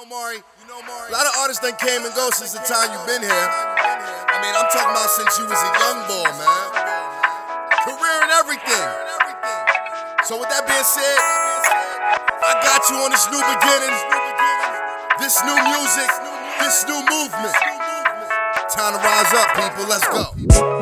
Mari, a lot of artists done came and go since the time you've been here. I mean, I'm talking about since you was a young boy, man. Career and everything. So with that being said, I got you on this new beginning, this new music, this new movement. Time to rise up, people, let's go.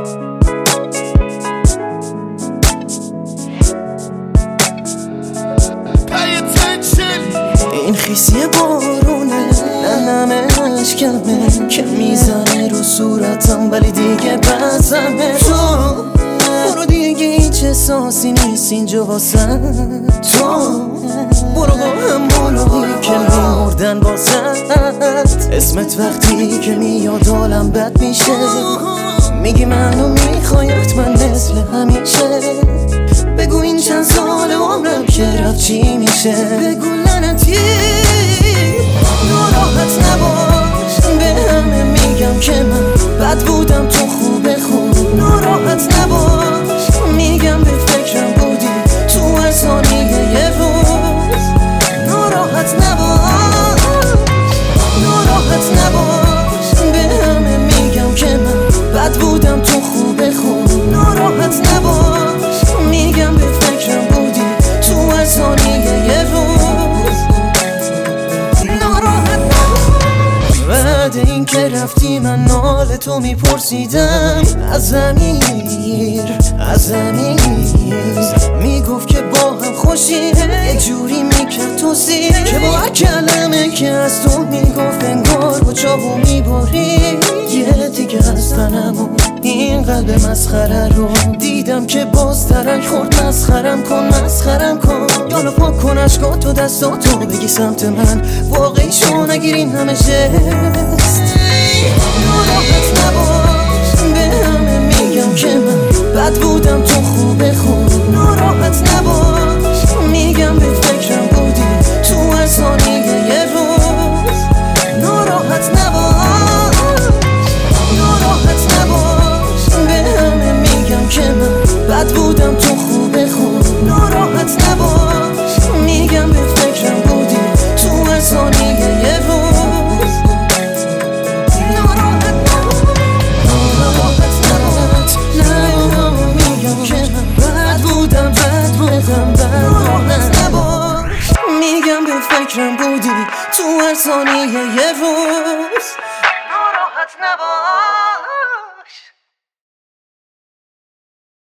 این خیسی بارونه نمش کمه که میزنه رو صورتم ولی دیگه بزمه تو برو دیگه هیچ احساسی نیست اینجا واسه تو برو با همونایی که میمردن واسه اسمت وقتی که میاد حالم بد میشه میگی منو میخوایت من مثل همیشه بگو این چند سال عمرم که رفت چی میشه بگو لعنتی ناراحت نباش به همه میگم که من بد بودم تو خوبه خوب ناراحت نباش میگم به فکرم بودی تو هر ثانیه یه روز ناراحت نباش به همه میگم که من بد بودم تو خوبه خوب ناراحت نباش میگم به فکرم بودی تو هر ثانیه یه روز ناراحت نباش بعد این که رفتی من نال تو میپرسیدم از زمیر میگفت که با هم خوشی یه جوری میکرد توصیف که با هر کلمه که از تو میگفت انگار با چاقو میبری یه دیگه از تنم و این قلب مسخره رو دیدم که باز درک خورد مسخرم کن یالا پاک کن اشکات تو دستاتو بگی سمت من واقعی شو نگیر این همه جست ناراحت نباش به همه میگم که من بد بودم تو خوبه خوب ناراحت نباش میگم به فکرم بودی تو هر ثانیه یه روز ناراحت نباش به همه میگم که من بد بودم تو خوبه خوب ناراحت نباش میگم به فکرم بودی تو هر ثانیه یه روز ناراحت میگم که من بد بودم ناراحت نباش میگم به فکرم بودی تو هر ثانیه یه روز ناراحت نباش